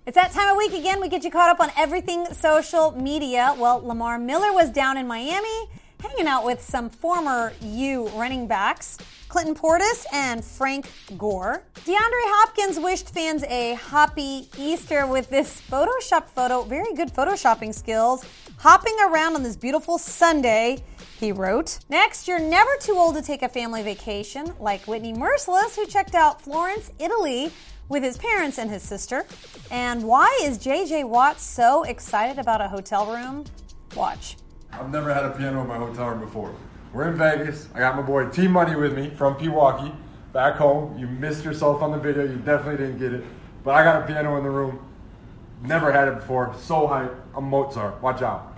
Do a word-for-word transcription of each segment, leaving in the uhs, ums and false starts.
It's that time of week again. We get you caught up on everything social media. Well, Lamar Miller was down in Miami hanging out with some former U running backs, Clinton Portis and Frank Gore. DeAndre Hopkins wished fans a happy Easter with this Photoshopped photo. Very good Photoshopping skills. Hopping around on this beautiful Sunday, he wrote. Next, you're never too old to take a family vacation, like Whitney Merciless, who checked out Florence, Italy, with his parents and his sister. And why is J J Watt so excited about a hotel room? Watch. I've never had a piano in my hotel room before. We're in Vegas. I got my boy T Money with me from Pewaukee. Back home, you missed yourself on the video. You definitely didn't get it. But I got a piano in the room. Never had it before. So hyped. I'm Mozart. Watch out.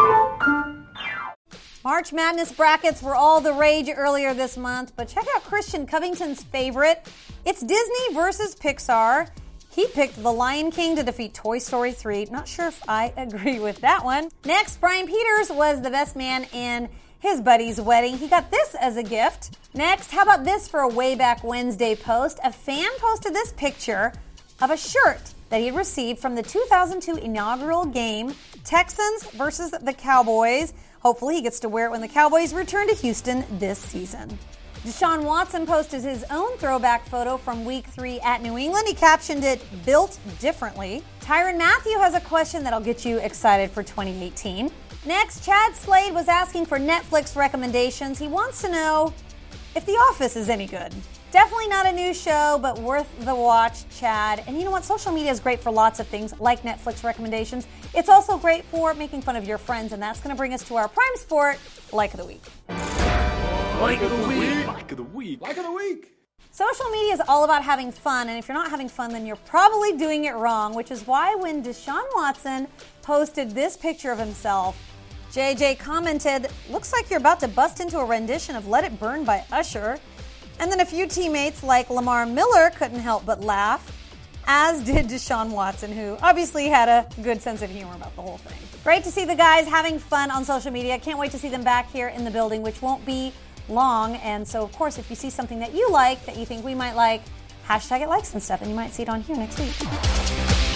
March Madness brackets were all the rage earlier this month, but check out Christian Covington's favorite. It's Disney versus Pixar. He picked The Lion King to defeat Toy Story three. Not sure if I agree with that one. Next, Brian Peters was the best man in his buddy's wedding. He got this as a gift. Next, how about this for a Way Back Wednesday post? A fan posted this picture of a shirt that he received from the two thousand two inaugural game, Texans versus the Cowboys. Hopefully he gets to wear it when the Cowboys return to Houston this season. Deshaun Watson posted his own throwback photo from week three at New England. He captioned it, "Built differently." Tyrann Mathieu has a question that'll get you excited for twenty eighteen. Next, Chad Slade was asking for Netflix recommendations. He wants to know if The Office is any good. Definitely not a new show, but worth the watch, Chad. And you know what? Social media is great for lots of things, like Netflix recommendations. It's also great for making fun of your friends, and that's going to bring us to our prime sport, Like of the Week. Like of the Week. Like of the Week. Like of the Week. Social media is all about having fun, and if you're not having fun, then you're probably doing it wrong, which is why when Deshaun Watson posted this picture of himself, J J commented, "Looks like you're about to bust into a rendition of Let It Burn by Usher." And then a few teammates like Lamar Miller couldn't help but laugh, as did Deshaun Watson, who obviously had a good sense of humor about the whole thing. Great to see the guys having fun on social media. Can't wait to see them back here in the building, which won't be long. And so, of course, if you see something that you like, that you think we might like, hashtag it likes and stuff, and you might see it on here next week.